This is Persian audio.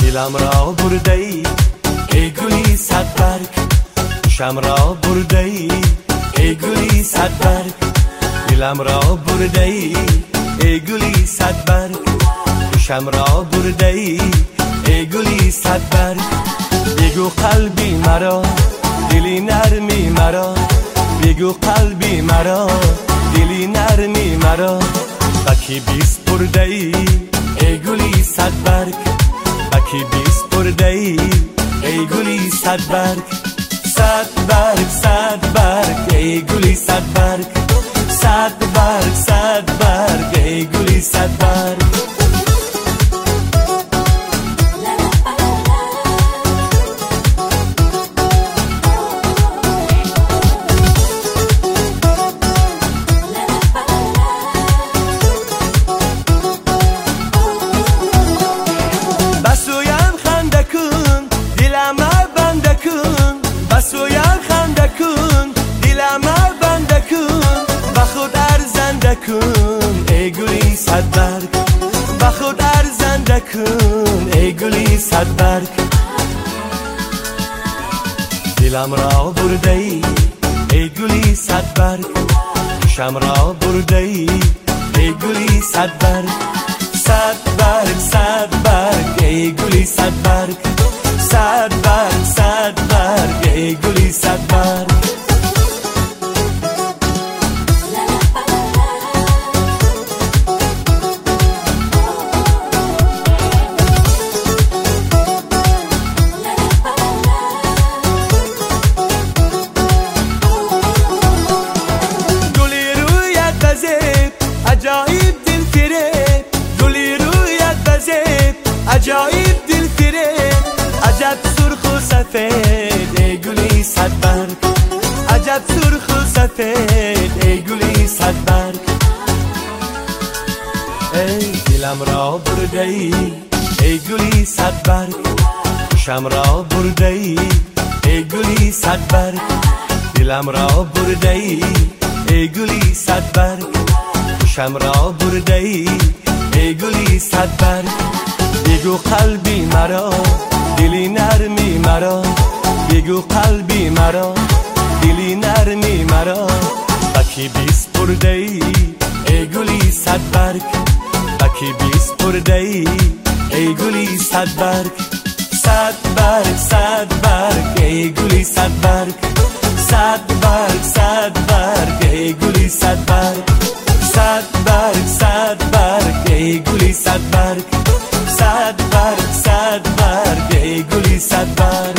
دلم را برده ای ای گلی صد برگ، شم را برده ای ای گلی صد برگ. دلم را برده ای ای گلی صد برگ، شم را برده ای ای گلی صد برگ. بگو قلبی مرا دلی نرمی مرا، بگو قلبی مرا دلی نرمی مرا. بکی بیست برده ای ای گلی صد برگ، بکی بیست برده ای ای گلی صد برگ. صد برگ صد برگ ای گلی صد برگ، صد برگ صد برگ ای گلی صد برگ. بسویم خنده کن دلم بنده کن، بسویم خنده کن دلم بنده کن. با خود ارزنده کن ای گلی صد برگ، با خود ارزنده کن ای گلی صد برگ. دلم را برده ای ای گلی صد برگ، شم را برده ای ای گلی صد برگ. صد برگ صد برگ ای گلی صد برگ، صد برگ صد برگ ای گلی صد برگ. گلی رویت بزید عجایب دل فریب، گلی رویت بزید عجایب دل فریب. عجب سرخ و سفید ای گلی صد برگ، عجب سرخ و سفید ای گلی صد برگ. ای دلم را برده ای ای گلی صد برگ، شم را برده ای ای گلی صد برگ. دلم را برده ای ای گلی صد برگ، شم را برده ای ای گلی صد برگ. بگو قلبی مرا دلی نرمی مرا، بگو قلبی مرا دلی نرمی مرا. بکی بیست برده ای ای گلی صد برگ، بکی بیست برده ای ای گلی صد برگ. صد برگ صد برگ ای گلی صد برگ، صد برگ صد برگ ای گلی صد برگ. صد برگ صد برگ ای گلی صد برگ، صد برگ صد برگ ای گلی صد برگ.